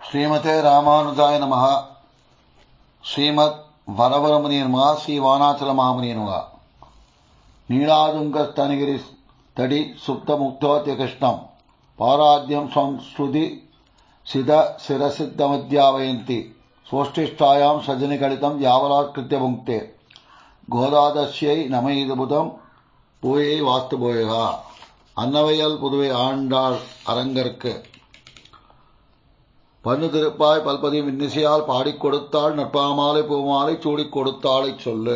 ஸ்ரீமதே ராமானுஜாய நமஹ. ஸ்ரீமத் வரவரமுனிய நமஹ. ஸ்ரீ வானாச்சல மாமுனிய நமஹ. நீலாதுங்கஸ்தனகிரி தடி சுப்த முக்தோத்ய கிருஷ்ணம் பாராத்யம் ஸ்ருதி சித சிரசித்தமத்யாவயந்தி சோஷ்டிஷ்டாயாம் சஜனிகலிதம் யாவலாத்கிருத்ய புங்கே கோதாதஸ்யை நமைதுபுதம் பூயை வாஸ்து போயகா. அன்னவையல் புதுவை ஆண்டாள் அரங்கற்கு பன்னு திருப்பாய் பல்பதி இன்னிசையால் பாடிக் கொடுத்தாள் நற்பாமாலை பூமாலை சூடிக் கொடுத்தாளை சொல்லு.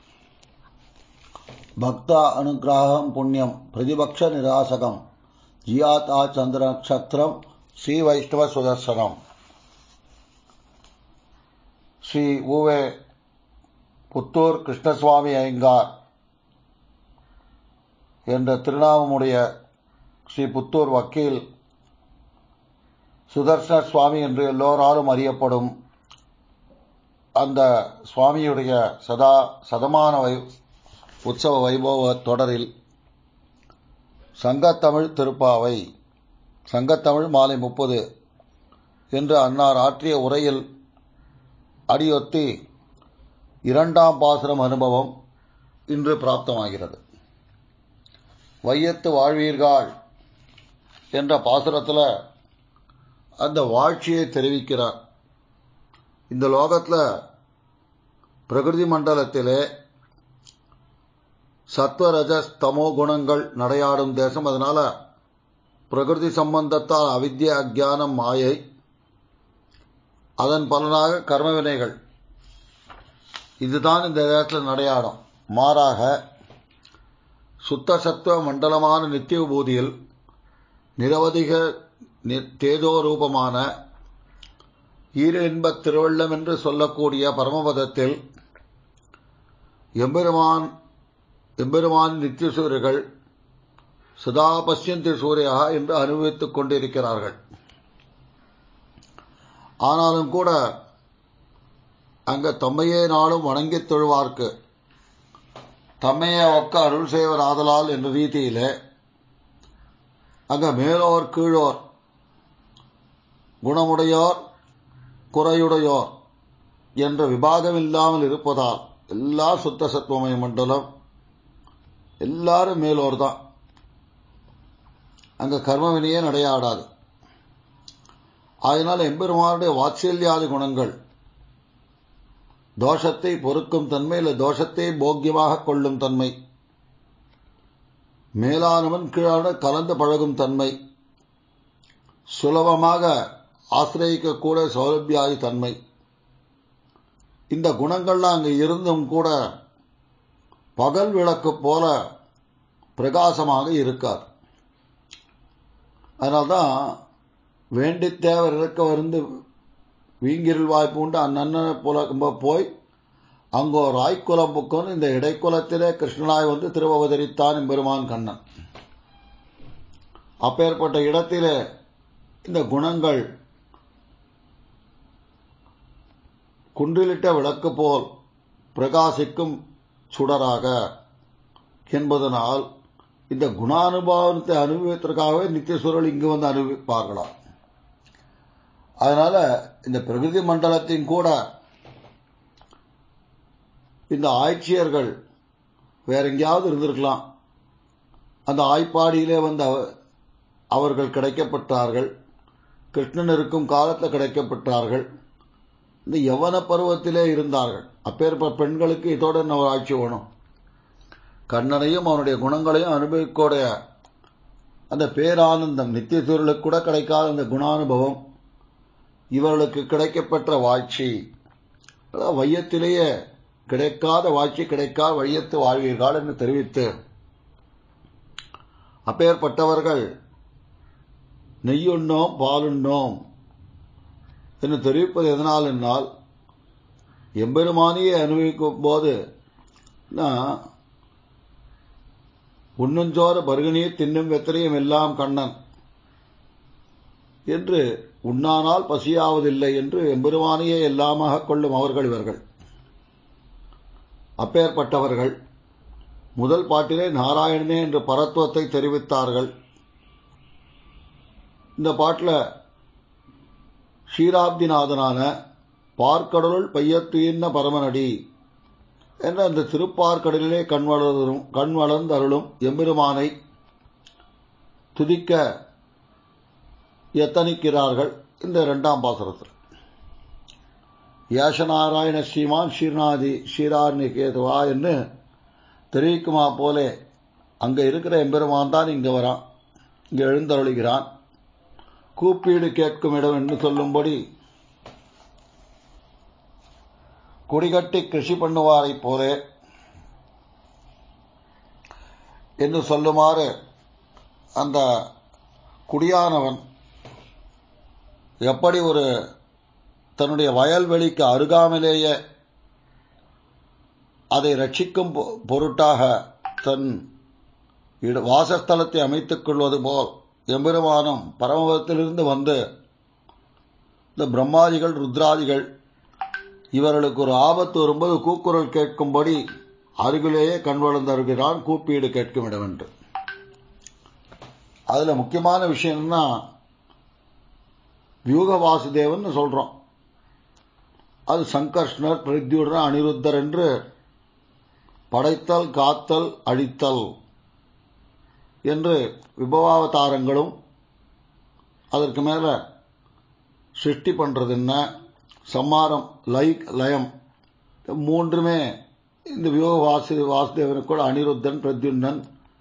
பக்தா அனுகிரகம் புண்ணியம் பிரதிபக்ஷ நிராசகம் ஜியாதா சந்திர நட்சத்திரம் ஸ்ரீ வைஷ்ணவ சுதர்சனம். ஸ்ரீ ஊவே புத்தூர் கிருஷ்ணசுவாமி ஐயங்கார் என்ற திருநாமமுடைய ஸ்ரீ புத்தூர் வக்கீல் சுதர்சன சுவாமி என்று எல்லோராலும் அறியப்படும் அந்த சுவாமியுடைய சதமான உற்சவ வைபவ தொடரில் சங்கத்தமிழ் திருப்பாவை சங்கத்தமிழ் மாலை 30 என்று அன்னார் ஆற்றிய உரையில் அடியொத்தி 2ஆம் பாசுரம் அனுபவம் இன்று பிராப்தமாகிறது. வையத்து வாழ்வீர்கள் என்ற பாசுரத்தில் அந்த வாழ்ச்சியை தெரிவிக்கிறார். இந்த லோகத்தில் பிரகிருதி மண்டலத்திலே சத்வரஜஸ் தமோ குணங்கள் நடையாடும் தேசம். அதனால பிரகிருதி சம்பந்தத்தால் அவித்ய அஜ்ஞானம் மாயை, அதன் பலனாக கர்ம வினைகள், இதுதான் இந்த தேசத்தில் நடையாடும். மாறாக சுத்த சத்துவ மண்டலமான நித்திய விபூதியில் நிரவதிக தேஜோரூபமான ஈர இன்பத் திருவள்ளம் என்று சொல்லக்கூடிய பரமபதத்தில் எம்பெருமான் நித்திய சூரியர்கள் சதா பசியந்தி சூரியா என்று அனுபவித்துக் கொண்டிருக்கிறார்கள். ஆனாலும் கூட அங்க தம்மையே நாளும் வணங்கித் தொழுவார்க்கு தம்மையே ஒக்க அருள் செய்வர் ஆதலால் என்ற ரீதியிலே அங்க மேலோர் கீழோர், குணமுடையோர் குறையுடையோர் என்ற விபாகம் இல்லாமல் இருப்பதால் எல்லா சுத்த சத்துவமய மண்டலம் எல்லாரும் மேலோர் தான். அங்க கர்மவினையே நடையாடாது. அதனால் எம்பெருமானுடைய வாத்சல்யாதி குணங்கள் தோஷத்தை பொறுக்கும் தன்மை, இல்லை தோஷத்தை போக்கியமாக கொள்ளும் தன்மை, மேலானவன் கீழான கலந்து பழகும் தன்மை, சுலபமாக ஆசிரியக்கக்கூட சௌலபியாதி தன்மை, இந்த குணங்கள்லாம் அங்கு இருந்தும் கூட பகல் விளக்கு போல பிரகாசமாக இருக்கார். அதனால்தான் வேண்டி தேவர் இருக்க வந்து வீங்கிருள் வாய்ப்பு உண்டு அண்ணனை போல போய் அங்கோ ராய்க்குலம் புக்கன் இந்த இடைக்குலத்திலே கிருஷ்ணனாய் வந்து திருவவதரித்தான் எம்பெருமான் கண்ணன். அப்பேற்பட்ட இடத்திலே இந்த குணங்கள் குன்றிலிட்ட விளக்கு போல் பிரகாசிக்கும் சுடராக என்பதனால் இந்த குணானுபவத்தை அனுபவிப்பதற்காகவே நித்தியசூரல் இங்கு வந்து அனுபவிப்பார்களாம். அதனால இந்த பிரகிருதி மண்டலத்தின் கூட இந்த ஆட்சியர்கள் வேற எங்கேயாவது இருந்திருக்கலாம். அந்த ஆய்ப்பாடியிலே வந்து அவர்கள் கிடைக்கப்பட்டார்கள். கிருஷ்ணன் இருக்கும் காலத்தில் கிடைக்கப்பட்டார்கள். இந்த யவன பருவத்திலே இருந்தார்கள். அப்பேற்பட்ட பெண்களுக்கு இதோட என்ன ஒரு ஆட்சி வேணும்? கண்ணனையும் அவனுடைய குணங்களையும் அனுபவிக்கோடைய அந்த பேரானந்தம் நித்தியசூரலுக்கு கூட கிடைக்காத அந்த குணானுபவம் இவர்களுக்கு கிடைக்கப்பெற்ற வாழ்ச்சி. வையத்திலேயே கிடைக்காத வாழ்ச்சி, கிடைக்காத வையத்து வாழ்வீர்கள் என்று தெரிவித்து, அப்பேற்பட்டவர்கள் நெய்யுண்ணோம் பாலுண்ணோம் என்று தெரிவிப்பது எதனால் என்னால், எம்பெருமானியை அனுபவிக்கும் போது உண்ணுஞ்சோறு பருகநீர் தின்னும் வெத்திரையும் எல்லாம் கண்ணன் என்று உண்ணானால் பசியாவதில்லை என்று எம்பெருமானியை எல்லாமாக கொள்ளும் அவர்கள் இவர்கள். அப்பேற்பட்டவர்கள் முதல் பாட்டிலே நாராயணனே என்று பரத்துவத்தை தெரிவித்தார்கள். இந்த பாட்டில் ஷீராப்திநாதனான பார்க்கடலுள் பையத்துயின்ன பரமனடி என்ற அந்த திருப்பார்க்கடலிலே கண்வளர்ந்தருளும் எம்பெருமானை துதிக்க எத்தனிக்கிறார்கள் இந்த இரண்டாம் பாசுரத்தில். ஏஷநாராயண ஸ்ரீமான் ஸ்ரீநாதி ஸ்ரீரார்ணிகேதுவா என்று தெரிவிக்குமா போலே அங்க இருக்கிற எம்பெருமான் தான் இங்க வரான், இங்க எழுந்தருளுகிறான். கூப்பீடு கேட்கும் இடம் என்று சொல்லும்படி குடிகட்டி கிருஷி பண்ணுவாரை போலே என்று சொல்லுமாறு அந்த குடியானவன் எப்படி ஒரு தன்னுடைய வயல்வெளிக்கு அருகாமலேயே அதை ரட்சிக்கும் பொருட்டாக தன் வாசஸ்தலத்தை அமைத்துக் கொள்வது போல் எம்பெருமானும் பரமபதத்திலிருந்து வந்து இந்த பிரம்மாதிகள் ருத்ராதிகள் இவர்களுக்கு ஒரு ஆபத்து வரும்போது கூக்குரல் கேட்கும்படி அருகிலேயே கண்வளர்ந்தருகிறான் கூப்பீடு கேட்கும் இடம் என்று. அதுல முக்கியமான விஷயம் என்னன்னா, வியூக வாசுதேவன் சொல்றோம், அது சங்கர்ஷ்ணர் பிரத்யுடர் அனிருத்தர் என்று படைத்தல் காத்தல் அழித்தல் என்று விபவாவதாரங்களும் அதற்கு மேல சிருஷ்டி பண்றது என்ன, சம்மாரம், லயம் மூன்றுமே இந்த வியோக வாசுதேவனுக்கு அனிருத்தன் பிரத்யுன்னன்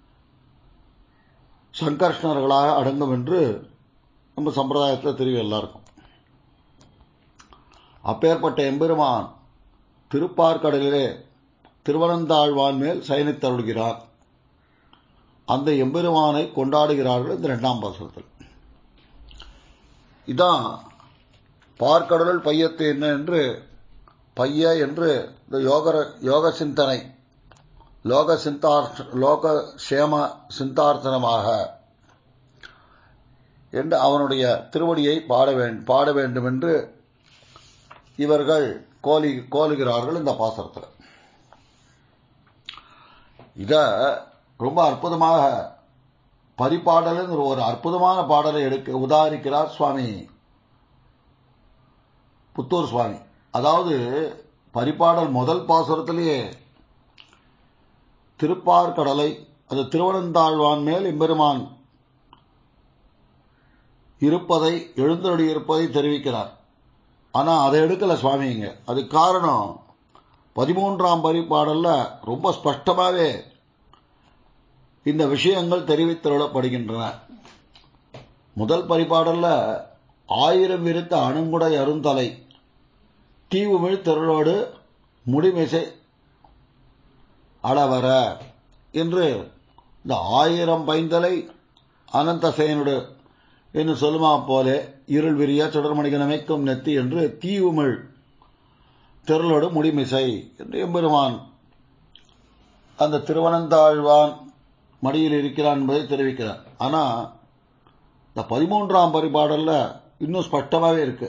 சங்கர்ஷ்ணர்களாக அடங்கும் என்று நம்ம சம்பிரதாயத்தில் தெரியும் எல்லாருக்கும். அப்பேற்பட்ட எம்பெருமான் திருப்பார்க்கடலிலே திருவனந்தாழ்வான் மேல் சயனித்தருள்கிறார். அந்த எம்பெருமானை கொண்டாடுகிறார்கள் இந்த இரண்டாம் பாசுரத்தில். இதான் பார்க்கடலுள் பையத்து என்ன என்று பைய என்று இந்த யோக சிந்தனை லோக சேம சிந்தார்த்தனமாக என்று அவனுடைய திருவடியை பாட வேண்டும் என்று இவர்கள் கோலுகிறார்கள் இந்த பாசுரத்தில். இத ரொம்ப அற்புதமாக பரிபாடல் ஒரு அற்புதமான பாடலை உதாரிக்கிறார் சுவாமி புத்தூர் சுவாமி. அதாவது பரிபாடல் முதல் பாசுரத்திலேயே திருப்பார்க்கடலை அது திருவனந்தாழ்வான் மேல் எம்பெருமான் இருப்பதை எழுந்தருளி இருப்பதை தெரிவிக்கிறார். ஆனா அதை எடுக்கல சுவாமிங்க. அது காரணம் 13ஆம் பரிபாடல்ல ரொம்ப ஸ்பஷ்டமாவே இந்த விஷயங்கள் தெரிவித்தருளப்படுகின்றன. முதல் பரிபாடல்ல 1000 விருத்த அணுங்குடை அருந்தலை தீவுமிழ் திருளோடு முடிமிசை அளவர என்று இந்த 1000 பைந்தலை அனந்தசேனோடு என்று சொல்லுமா போலே இருள் விரிய சுடர்மணிகன் அமைக்கும் நெத்தி என்று தீவுமிழ் திருளோடு முடிமிசை என்று எம்பெருமான் அந்த திருவனந்தாழ்வான் மடியில் இருக்கிறான் என்பதை தெரிவிக்கிறார். ஆனா இந்த 13ஆம் பரிபாடல்ல இன்னும் ஸ்பஷ்டமாவே இருக்கு.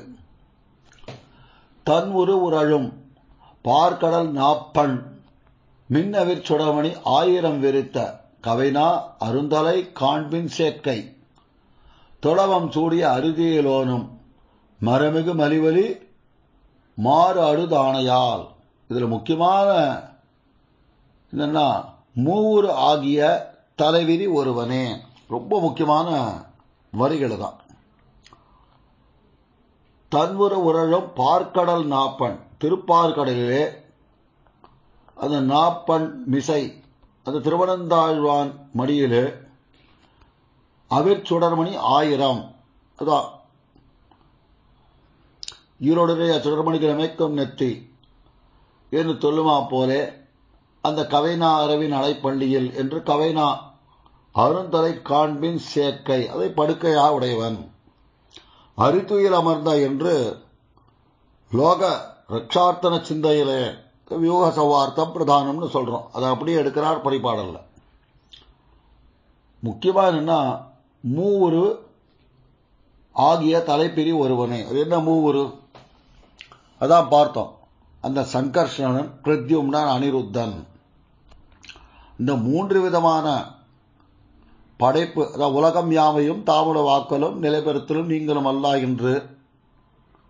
தன் உருவுரழும் பார்க்கடல் நாப்பண் மின்னவிற் சுடமணி 1000 விரித்த கவைனா அருந்தலை காண்பின் சேக்கை தொளவம் சூடிய அருதியிலோனும் மரமிகு மலிவலி மாறு அழுதானையால். இதுல முக்கியமான என்னன்னா, மூவுரு ஆகிய தலைவிரி ஒருவனே, ரொம்ப முக்கியமான வரிகள் தான். தன்வுற உரழும் பார்க்கடல் நாப்பண் திருப்பார்க்கடலிலே அந்த நாப்பண் மிசை அந்த திருவனந்தாழ்வான் மடியிலே அவிர்ச்சுடர்மணி 1000 அதான் ஈரோடுடைய சுடர்மணிகள் அமைக்கும் நெத்தி என்று சொல்லுமா போலே அந்த கவைனா அரவின் அலைப்பள்ளியில் என்று கவைனா அருந்தலை காண்பின் சேக்கை அதை படுக்கையா உடையவன் அரித்துயில் அமர்ந்த என்று லோக ரட்சார்த்தன சிந்தையிலே வியூக சவார்த்தம் பிரதானம்னு சொல்றோம். அதை அப்படியே எடுக்கிறார் பரிபாடல்ல. முக்கியமா என்னன்னா, மூவுரு ஆகிய தலைப்பிரி ஒருவனே. அது என்ன மூவுரு? அதான் பார்த்தோம். அந்த சங்கர்ஷணன், பிரத்யும்னன், அனிருத்தன், இந்த 3 விதமான படைப்பு, அதாவது உலகம் யாவையும் தாமுல வாக்கலும் நிலைபெறுத்தலும் நீங்களும் அல்ல என்று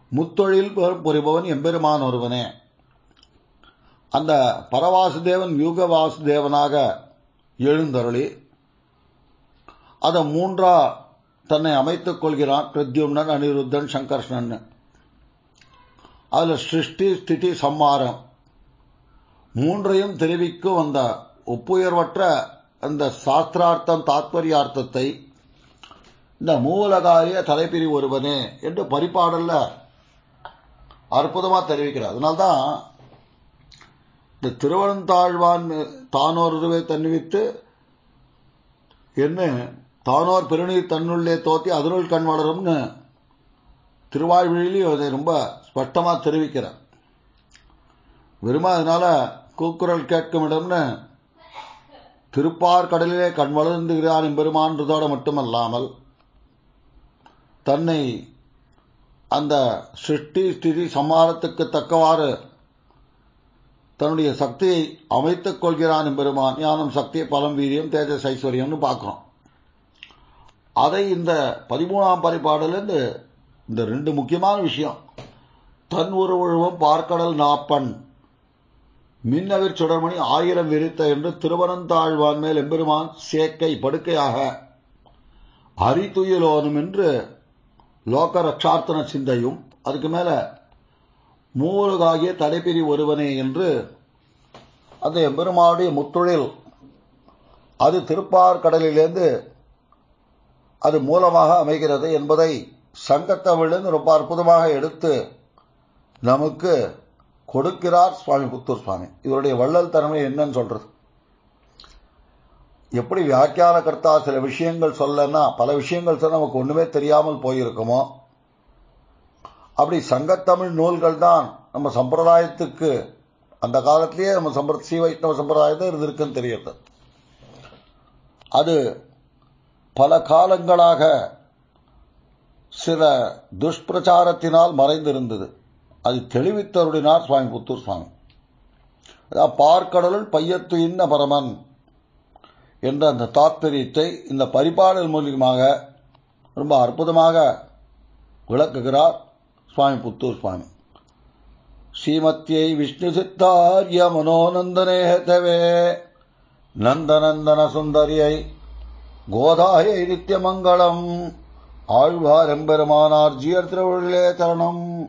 முத்தொழில் புரிபவன் எம்பெருமான் ஒருவனே. அந்த பரவாசுதேவன் யூக வாசுதேவனாக எழுந்தருளி அதை மூன்றா தன்னை அமைத்துக் கொள்கிறான். பிரத்யும்னன், அனிருத்தன், சங்கர்ஷ்ணன். அதுல சிருஷ்டி, ஸ்திதி, சம்மாரம் மூன்றையும் தெரிவிக்கும் அந்த ஒப்புயர்வற்ற அந்த சாஸ்திரார்த்தம், தாத்பரியார்த்தத்தை இந்த மூலகாரிய தலைப்பிரிவு ஒருவனே என்று பரிபாடல்ல அற்புதமா தெரிவிக்கிறார். அதனால்தான் இந்த திருவனந்தாழ்வான் தானோருவை தன்னிவித்து என்ன தானோர் பெருநீர் தன்னுள்ளே தோத்தி அதனுள் கண் வளரும்னு திருவாய்மொழியிலையும் அதை ரொம்ப ஸ்பஷ்டமா தெரிவிக்கிறார். வெறுமா அதனால கூக்குரல் கேட்கும் இடம்னு திருப்பார் கடலிலே கண் வளர்ந்துகிறான் எம்பெருமான்றதோடு மட்டுமல்லாமல் தன்னை அந்த சிருஷ்டி ஸ்திதி சம்மாரத்துக்கு தக்கவாறு தன்னுடைய சக்தியை அமைத்துக் கொள்கிறான் எம்பெருமான். ஞானம், சக்தி, பலம், வீரியம், தேஜஸ், ஐஸ்வர்யம்னு பார்க்கிறோம். அதை இந்த 13ஆம் பரிபாடலிருந்து இந்த ரெண்டு முக்கியமான விஷயம், தன் உருவழுவம் பார்க்கடல் நாப்பன் மின்னவிற் சுடர்மணி 1000 விரித்த என்று திருவனந்தாழ்வான் மேல் எம்பெருமான் சேக்கை படுக்கையாக அரித்துயிலோனும் என்று லோக ரட்சார்த்தன சிந்தையும், அதுக்கு மேல மூலகாகிய தடைப்பிரி ஒருவனே என்று அந்த எம்பெருமானுடைய முத்தொழில் அது திருப்பார் கடலிலிருந்து அது மூலமாக அமைகிறது என்பதை சங்கத்தமிழிலிருந்து ரொம்ப அற்புதமாக எடுத்து நமக்கு கொடுக்கிறார் சுவாமி புத்தூர் சுவாமி. இவருடைய வள்ளல் தன்மை என்னன்னு சொல்றது. எப்படி வியாக்கியான கர்த்தா சில விஷயங்கள் சொல்லனா பல விஷயங்கள் சொல்ல நமக்கு ஒண்ணுமே தெரியாமல் போயிருக்குமோ, அப்படி சங்கத்தமிழ் நூல்கள் தான் நம்ம சம்பிரதாயத்துக்கு அந்த காலத்திலேயே நம்ம ஸ்ரீ வைஷ்ணவ சம்பிரதாயத்தை இருந்திருக்குன்னு தெரியுது. அது பல காலங்களாக சில துஷ்பிரச்சாரத்தினால் மறைந்திருந்தது. அது தெளிவித்தருளினார் சுவாமி புத்தூர் சுவாமி. பார்க்கடலுள் பையத்து இன்ன பரமன் என்ற அந்த தாத்பரியத்தை இந்த பரிபாடல் மூலியமாக ரொம்ப அற்புதமாக விளக்குகிறார் சுவாமி புத்தூர் சுவாமி. ஸ்ரீமத்யை விஷ்ணு சித்தார்ய மனோநந்தனேதவே நந்தநந்தன சுந்தரியை கோதாயை நித்தியமங்கலம் ஆழ்வார் எம்பெருமானார் ஜீயர் திருவுள்ளே தரணம்.